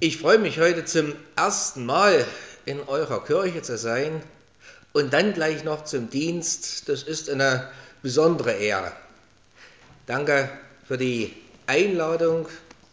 Ich freue mich heute zum ersten Mal in eurer Kirche zu sein und dann gleich noch zum Dienst. Das ist eine besondere Ehre. Danke für die Einladung.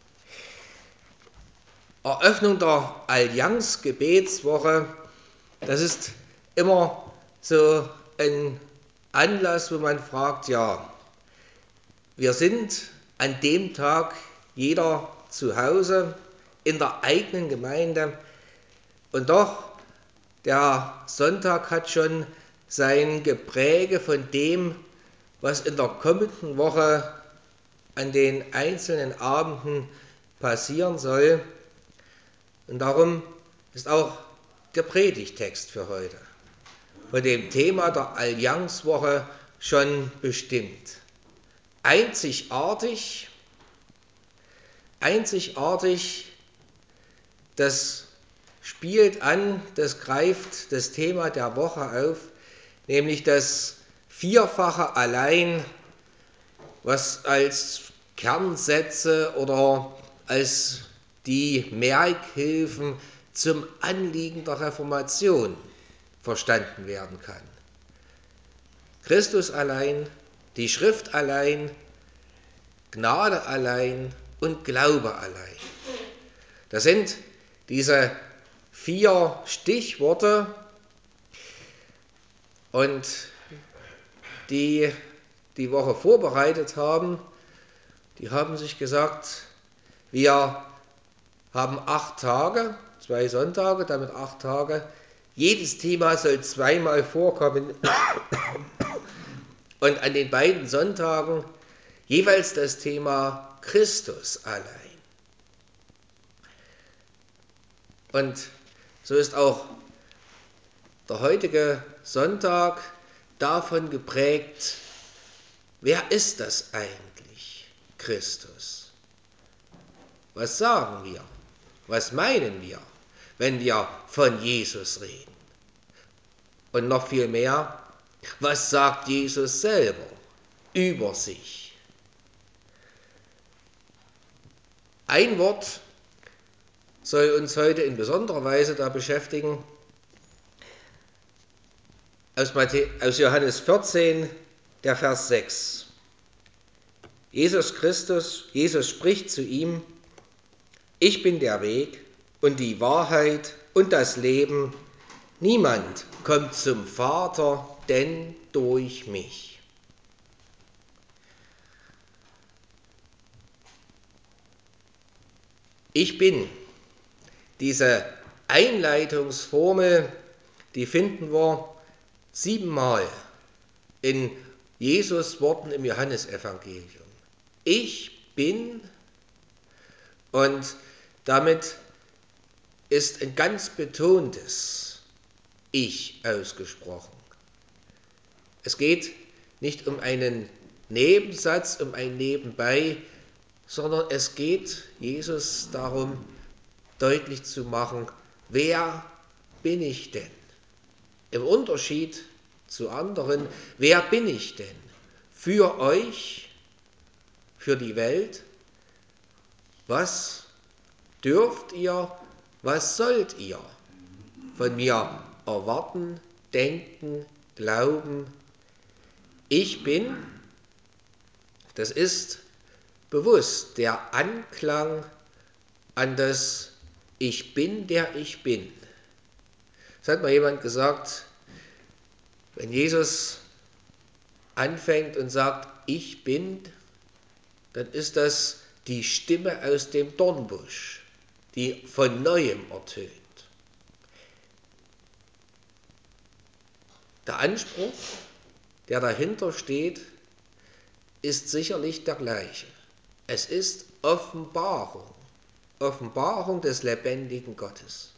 Eröffnung der Allianz-Gebetswoche, das ist immer so ein Anlass, wo man fragt, ja, wir sind an dem Tag jeder zu Hause in der eigenen Gemeinde und doch, der Sonntag hat schon sein Gepräge von dem, was in der kommenden Woche an den einzelnen Abenden passieren soll. Und darum ist auch der Predigtext für heute von dem Thema der Allianzwoche schon bestimmt. Einzigartig, das spielt an, das greift das Thema der Woche auf, nämlich das Vierfache allein, was als Kernsätze oder als die Merkhilfen zum Anliegen der Reformation verstanden werden kann. Christus allein, die Schrift allein, Gnade allein und Glaube allein. Das sind diese 4 Stichworte, und die Woche vorbereitet haben, die haben sich gesagt, wir haben 8 Tage, 2 Sonntage, damit 8 Tage. Jedes Thema soll 2-mal vorkommen und an den beiden Sonntagen jeweils das Thema Christus allein. Und so ist auch der heutige Sonntag davon geprägt, wer ist das eigentlich, Christus? Was sagen wir? Was meinen wir, wenn wir von Jesus reden? Und noch viel mehr, was sagt Jesus selber über sich? Ein Wort soll uns heute in besonderer Weise da beschäftigen, aus Johannes 14, der Vers 6. Jesus spricht zu ihm: Ich bin der Weg und die Wahrheit und das Leben. Niemand kommt zum Vater, denn durch mich. Ich bin. Diese Einleitungsformel, die finden wir 7-mal in Jesus Worten im Johannesevangelium. Ich bin, und damit ist ein ganz betontes Ich ausgesprochen. Es geht nicht um einen Nebensatz, um ein Nebenbei, sondern es geht Jesus darum, deutlich zu machen, wer bin ich denn? Im Unterschied zu anderen, wer bin ich denn? Für euch, für die Welt? Was dürft ihr, was sollt ihr von mir erwarten, denken, glauben? Ich bin, das ist bewusst der Anklang an das Ich bin, der ich bin. Es hat mal jemand gesagt, wenn Jesus anfängt und sagt, ich bin, dann ist das die Stimme aus dem Dornbusch, die von Neuem ertönt. Der Anspruch, der dahinter steht, ist sicherlich der gleiche. Es ist Offenbarung des lebendigen Gottes.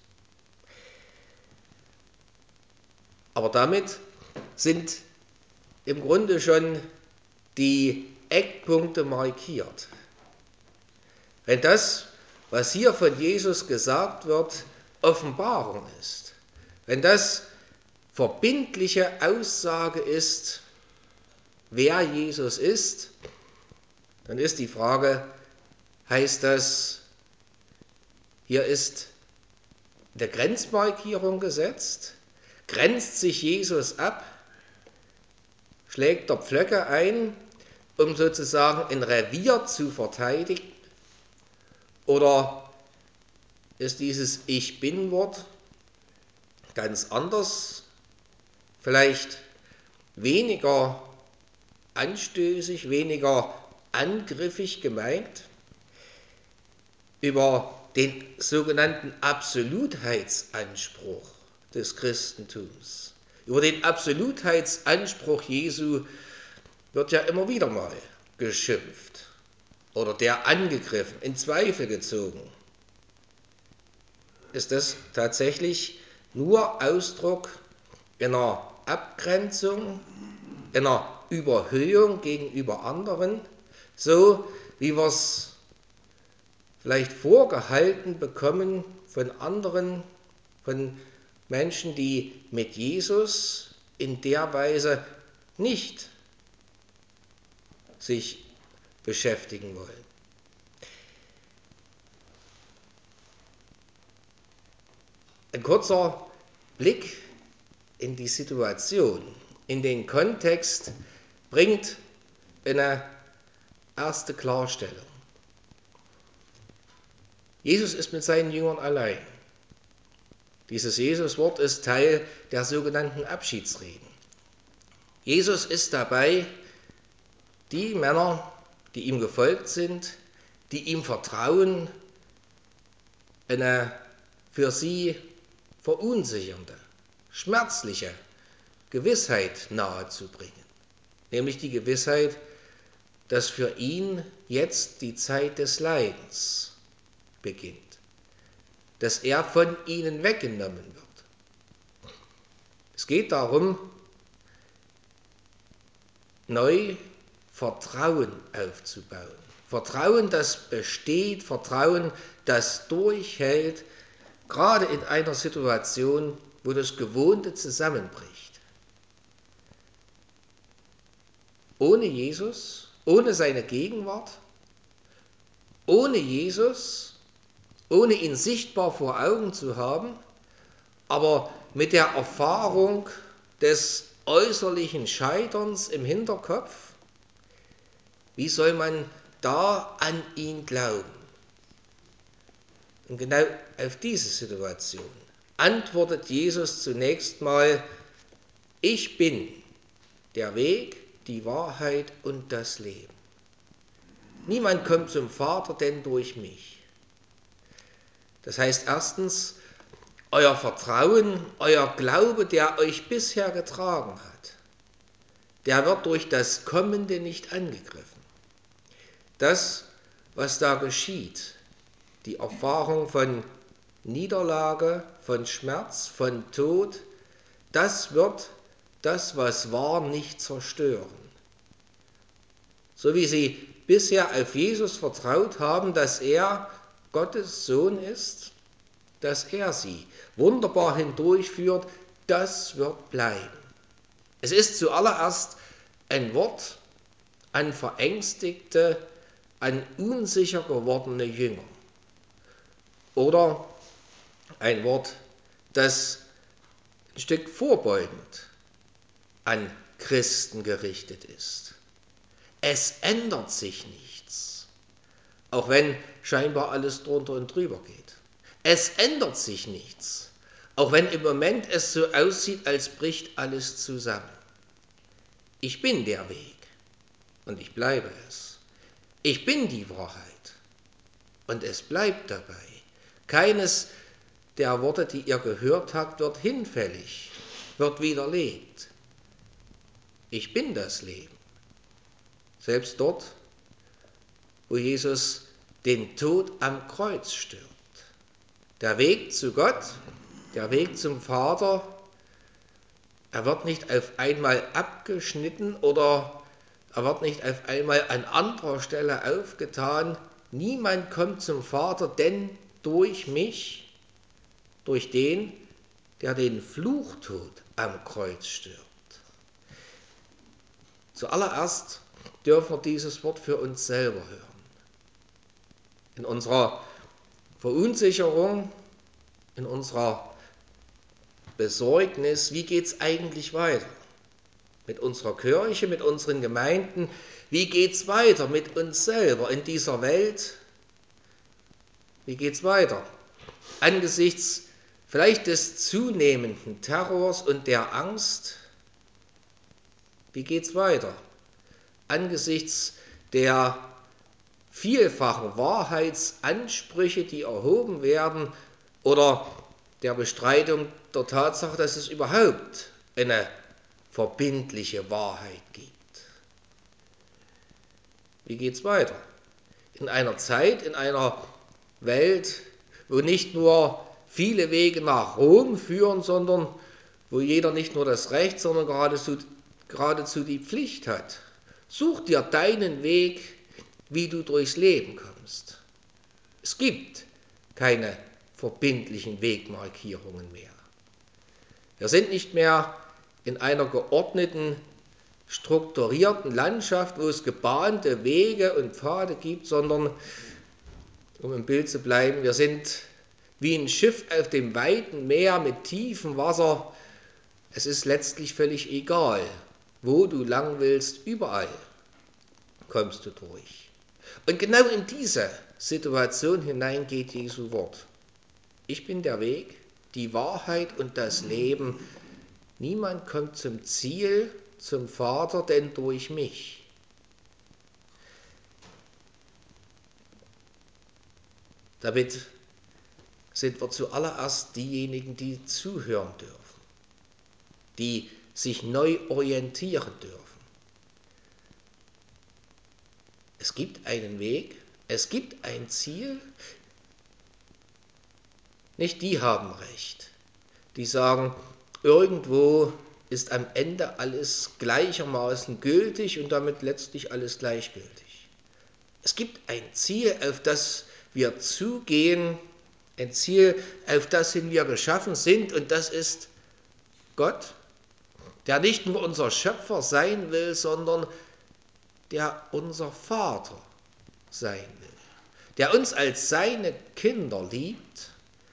Aber damit sind im Grunde schon die Eckpunkte markiert. Wenn das, was hier von Jesus gesagt wird, Offenbarung ist, wenn das verbindliche Aussage ist, wer Jesus ist, dann ist die Frage, heißt das, Hier ist eine Grenzmarkierung gesetzt, grenzt sich Jesus ab, schlägt der Pflöcke ein, um sozusagen ein Revier zu verteidigen? Oder ist dieses Ich Bin-Wort ganz anders, vielleicht weniger anstößig, weniger angriffig gemeint? Über den sogenannten Absolutheitsanspruch des Christentums, über den Absolutheitsanspruch Jesu wird ja immer wieder mal geschimpft oder der angegriffen, in Zweifel gezogen. Ist das tatsächlich nur Ausdruck einer Abgrenzung, einer Überhöhung gegenüber anderen, so wie wir es vielleicht vorgehalten bekommen von anderen, von Menschen, die mit Jesus in der Weise nicht sich beschäftigen wollen? Ein kurzer Blick in die Situation, in den Kontext bringt eine erste Klarstellung. Jesus ist mit seinen Jüngern allein. Dieses Jesus-Wort ist Teil der sogenannten Abschiedsreden. Jesus ist dabei, die Männer, die ihm gefolgt sind, die ihm vertrauen, eine für sie verunsichernde, schmerzliche Gewissheit nahezubringen. Nämlich die Gewissheit, dass für ihn jetzt die Zeit des Leidens beginnt, dass er von ihnen weggenommen wird. Es geht darum, neu Vertrauen aufzubauen. Vertrauen, das besteht, Vertrauen, das durchhält, gerade in einer Situation, wo das Gewohnte zusammenbricht. Ohne Jesus, ohne seine Gegenwart, ohne Jesus, ohne ihn sichtbar vor Augen zu haben, aber mit der Erfahrung des äußerlichen Scheiterns im Hinterkopf, wie soll man da an ihn glauben? Und genau auf diese Situation antwortet Jesus zunächst mal: Ich bin der Weg, die Wahrheit und das Leben. Niemand kommt zum Vater denn durch mich. Das heißt erstens, euer Vertrauen, euer Glaube, der euch bisher getragen hat, der wird durch das Kommende nicht angegriffen. Das, was da geschieht, die Erfahrung von Niederlage, von Schmerz, von Tod, das wird das, was war, nicht zerstören. So wie sie bisher auf Jesus vertraut haben, dass er Gottes Sohn ist, dass er sie wunderbar hindurchführt, das wird bleiben. Es ist zuallererst ein Wort an verängstigte, an unsicher gewordene Jünger. Oder ein Wort, das ein Stück vorbeugend an Christen gerichtet ist. Es ändert sich nichts, auch wenn scheinbar alles drunter und drüber geht. Es ändert sich nichts, auch wenn im Moment es so aussieht, als bricht alles zusammen. Ich bin der Weg und ich bleibe es. Ich bin die Wahrheit und es bleibt dabei. Keines der Worte, die ihr gehört habt, wird hinfällig, wird widerlegt. Ich bin das Leben. Selbst dort, wo Jesus den Tod am Kreuz stirbt. Der Weg zu Gott, der Weg zum Vater, er wird nicht auf einmal abgeschnitten oder er wird nicht auf einmal an anderer Stelle aufgetan. Niemand kommt zum Vater, denn durch mich, durch den, der den Fluchtod am Kreuz stirbt. Zuallererst dürfen wir dieses Wort für uns selber hören. In unserer Verunsicherung, in unserer Besorgnis, wie geht es eigentlich weiter? Mit unserer Kirche, mit unseren Gemeinden, wie geht es weiter mit uns selber in dieser Welt? Wie geht es weiter? Angesichts vielleicht des zunehmenden Terrors und der Angst, wie geht es weiter? Angesichts der vielfachen Wahrheitsansprüche, die erhoben werden, oder der Bestreitung der Tatsache, dass es überhaupt eine verbindliche Wahrheit gibt. Wie geht es weiter? In einer Zeit, in einer Welt, wo nicht nur viele Wege nach Rom führen, sondern wo jeder nicht nur das Recht, sondern geradezu die Pflicht hat. Such dir deinen Weg, wie du durchs Leben kommst. Es gibt keine verbindlichen Wegmarkierungen mehr. Wir sind nicht mehr in einer geordneten, strukturierten Landschaft, wo es gebahnte Wege und Pfade gibt, sondern, um im Bild zu bleiben, wir sind wie ein Schiff auf dem weiten Meer mit tiefem Wasser. Es ist letztlich völlig egal, wo du lang willst, überall kommst du durch. Und genau in diese Situation hinein geht Jesu Wort. Ich bin der Weg, die Wahrheit und das Leben. Niemand kommt zum Ziel, zum Vater, denn durch mich. Damit sind wir zuallererst diejenigen, die zuhören dürfen, die sich neu orientieren dürfen. Es gibt einen Weg, es gibt ein Ziel. Nicht die haben recht, die sagen, irgendwo ist am Ende alles gleichermaßen gültig und damit letztlich alles gleichgültig. Es gibt ein Ziel, auf das wir zugehen, ein Ziel, auf das hin wir geschaffen sind, und das ist Gott, der nicht nur unser Schöpfer sein will, sondern der unser Vater sein will, der uns als seine Kinder liebt.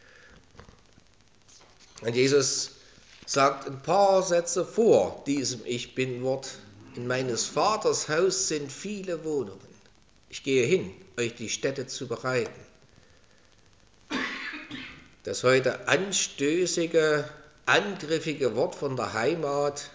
Und Jesus sagt ein paar Sätze vor diesem Ich Bin-Wort: In meines Vaters Haus sind viele Wohnungen. Ich gehe hin, euch die Stätte zu bereiten. Das heute anstößige, angriffige Wort von der Heimat,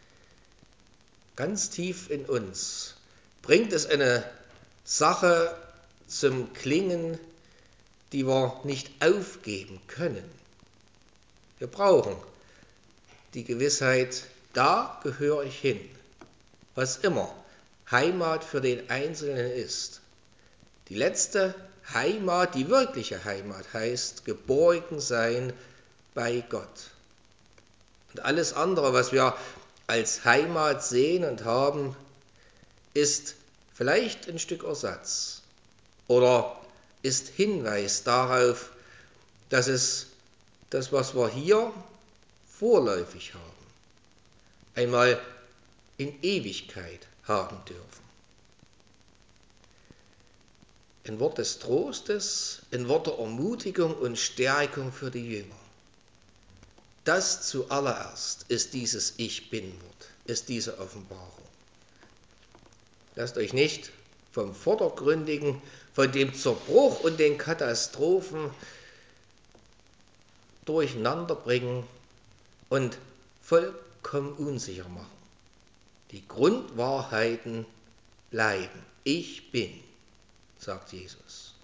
ganz tief in uns, bringt es eine Sache zum Klingen, die wir nicht aufgeben können. Wir brauchen die Gewissheit, da gehöre ich hin, was immer Heimat für den Einzelnen ist. Die letzte Heimat, die wirkliche Heimat, heißt geborgen sein bei Gott. Und alles andere, was wir als Heimat sehen und haben, ist vielleicht ein Stück Ersatz oder ist Hinweis darauf, dass es das, was wir hier vorläufig haben, einmal in Ewigkeit haben dürfen. Ein Wort des Trostes, ein Wort der Ermutigung und Stärkung für die Jünger. Das zuallererst ist dieses Ich Bin-Wort, ist diese Offenbarung. Lasst euch nicht vom Vordergründigen, von dem Zerbruch und den Katastrophen durcheinander bringen und vollkommen unsicher machen. Die Grundwahrheiten bleiben. Ich bin, sagt Jesus.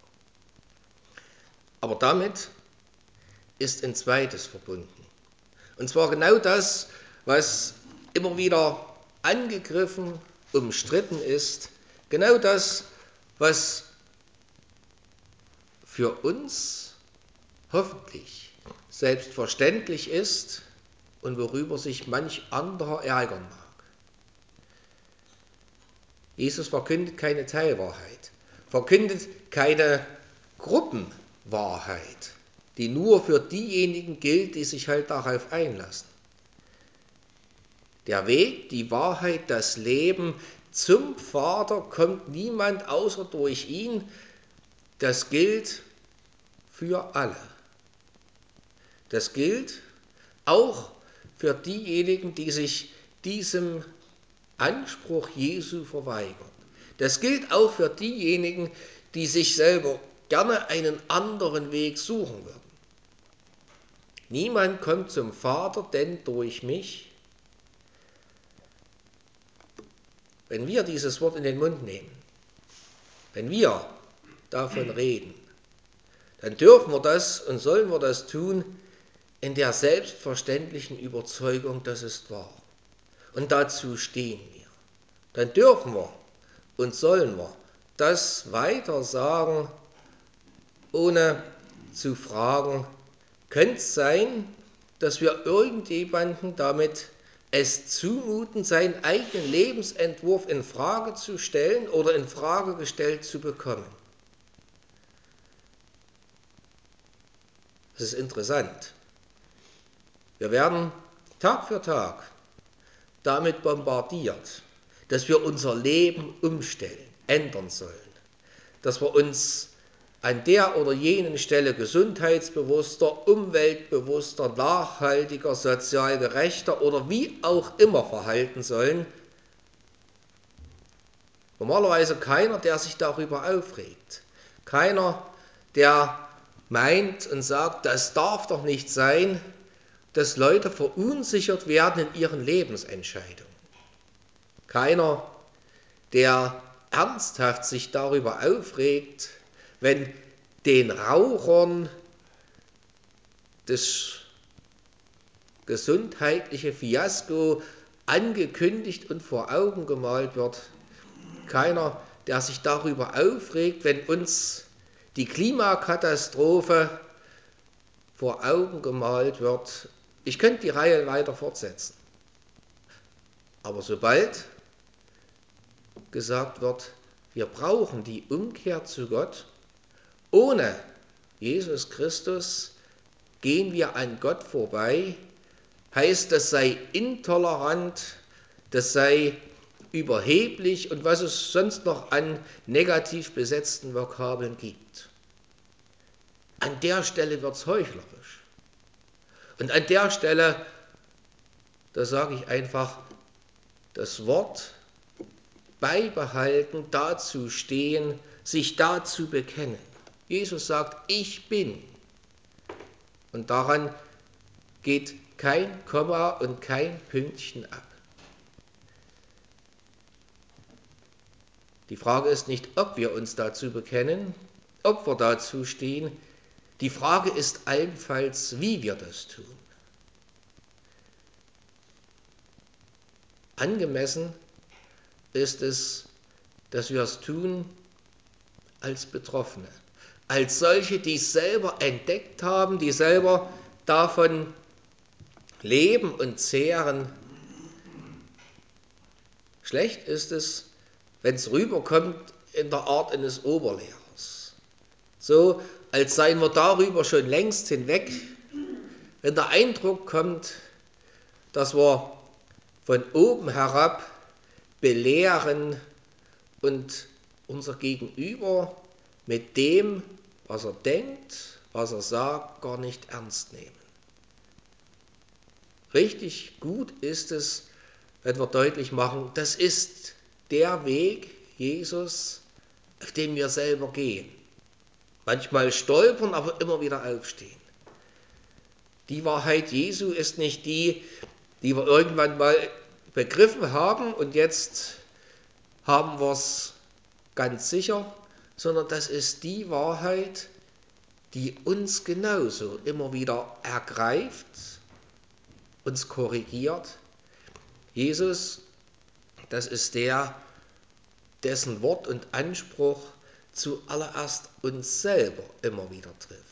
Aber damit ist ein zweites verbunden. Und zwar genau das, was immer wieder angegriffen, umstritten ist. Genau das, was für uns hoffentlich selbstverständlich ist und worüber sich manch anderer ärgern mag. Jesus verkündet keine Teilwahrheit, verkündet keine Gruppenwahrheit, die nur für diejenigen gilt, die sich halt darauf einlassen. Der Weg, die Wahrheit, das Leben zum Vater kommt niemand außer durch ihn. Das gilt für alle. Das gilt auch für diejenigen, die sich diesem Anspruch Jesu verweigern. Das gilt auch für diejenigen, die sich selber gerne einen anderen Weg suchen würden. Niemand kommt zum Vater, denn durch mich. Wenn wir dieses Wort in den Mund nehmen, wenn wir davon reden, dann dürfen wir das und sollen wir das tun in der selbstverständlichen Überzeugung, das ist wahr. Und dazu stehen wir. Dann dürfen wir und sollen wir das weiter sagen, ohne zu fragen, könnte es sein, dass wir irgendjemanden damit es zumuten, seinen eigenen Lebensentwurf in Frage zu stellen oder in Frage gestellt zu bekommen. Das ist interessant. Wir werden Tag für Tag damit bombardiert, dass wir unser Leben umstellen, ändern sollen, dass wir uns an der oder jenen Stelle gesundheitsbewusster, umweltbewusster, nachhaltiger, sozial gerechter oder wie auch immer verhalten sollen. Normalerweise keiner, der sich darüber aufregt. Keiner, der meint und sagt, das darf doch nicht sein, dass Leute verunsichert werden in ihren Lebensentscheidungen. Keiner, der ernsthaft sich darüber aufregt, wenn den Rauchern das gesundheitliche Fiasko angekündigt und vor Augen gemalt wird. Keiner, der sich darüber aufregt, wenn uns die Klimakatastrophe vor Augen gemalt wird. Ich könnte die Reihe weiter fortsetzen. Aber sobald gesagt wird, wir brauchen die Umkehr zu Gott, ohne Jesus Christus gehen wir an Gott vorbei, heißt, das sei intolerant, das sei überheblich und was es sonst noch an negativ besetzten Vokabeln gibt. An der Stelle wird es heuchlerisch. Und an der Stelle, da sage ich einfach, das Wort beibehalten, dazu stehen, sich dazu bekennen. Jesus sagt, ich bin. Und daran geht kein Komma und kein Pünktchen ab. Die Frage ist nicht, ob wir uns dazu bekennen, ob wir dazu stehen. Die Frage ist allenfalls, wie wir das tun. Angemessen ist es, dass wir es tun als Betroffene, als solche, die es selber entdeckt haben, die selber davon leben und zehren. Schlecht ist es, wenn es rüberkommt in der Art eines Oberlehrers. So, als seien wir darüber schon längst hinweg, wenn der Eindruck kommt, dass wir von oben herab belehren und unser Gegenüber mit dem, was er denkt, was er sagt, gar nicht ernst nehmen. Richtig gut ist es, wenn wir deutlich machen, das ist der Weg, Jesus, auf dem wir selber gehen. Manchmal stolpern, aber immer wieder aufstehen. Die Wahrheit Jesu ist nicht die, die wir irgendwann mal begriffen haben und jetzt haben wir es ganz sicher, sondern das ist die Wahrheit, die uns genauso immer wieder ergreift, uns korrigiert. Jesus, das ist der, dessen Wort und Anspruch zuallererst uns selber immer wieder trifft.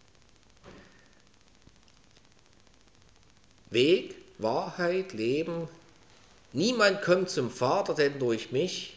Weg, Wahrheit, Leben. Niemand kommt zum Vater, denn durch mich.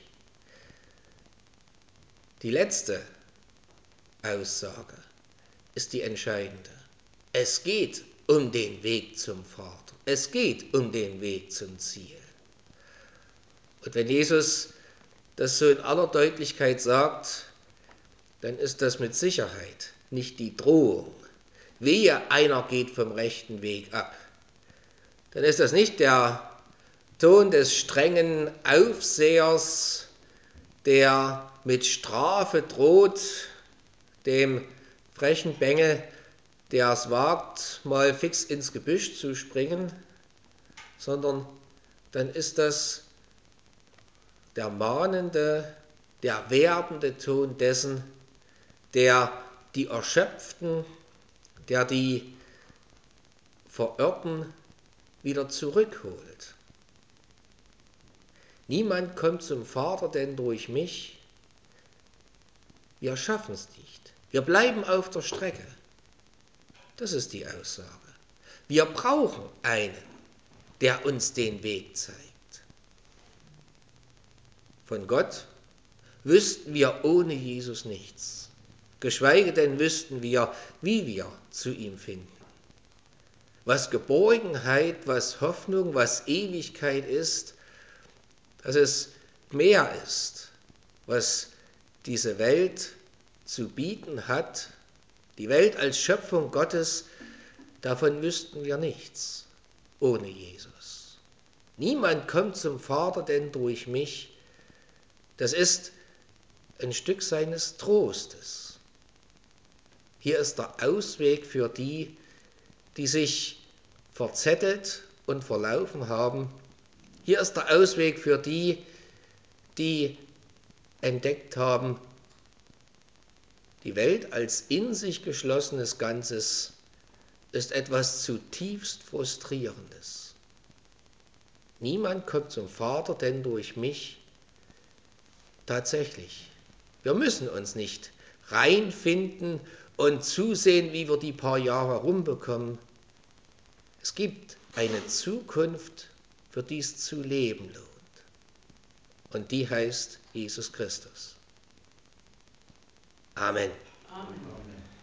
Die letzte Aussage ist die entscheidende. Es geht um den Weg zum Vater. Es geht um den Weg zum Ziel. Und wenn Jesus das so in aller Deutlichkeit sagt, dann ist das mit Sicherheit nicht die Drohung. Wehe, einer geht vom rechten Weg ab. Dann ist das nicht der Ton des strengen Aufsehers, der mit Strafe droht, dem frechen Bengel, der es wagt, mal fix ins Gebüsch zu springen, sondern dann ist das der mahnende, der werbende Ton dessen, der die Erschöpften, der die Verirrten wieder zurückholt. Niemand kommt zum Vater, denn durch mich. Wir schaffen es nicht. Wir bleiben auf der Strecke. Das ist die Aussage. Wir brauchen einen, der uns den Weg zeigt. Von Gott wüssten wir ohne Jesus nichts. Geschweige denn wüssten wir, wie wir zu ihm finden. Was Geborgenheit, was Hoffnung, was Ewigkeit ist, dass es mehr ist, was diese Welt zu bieten hat. Die Welt als Schöpfung Gottes, davon wüssten wir nichts ohne Jesus. Niemand kommt zum Vater, denn durch mich. Das ist ein Stück seines Trostes. Hier ist der Ausweg für die, die sich verzettelt und verlaufen haben. Hier ist der Ausweg für die, die entdeckt haben, die Welt als in sich geschlossenes Ganzes ist etwas zutiefst Frustrierendes. Niemand kommt zum Vater, denn durch mich. Tatsächlich. Wir müssen uns nicht reinfinden und zusehen, wie wir die paar Jahre rumbekommen. Es gibt eine Zukunft, für die es zu leben lohnt. Und die heißt Jesus Christus. Amen. Amen.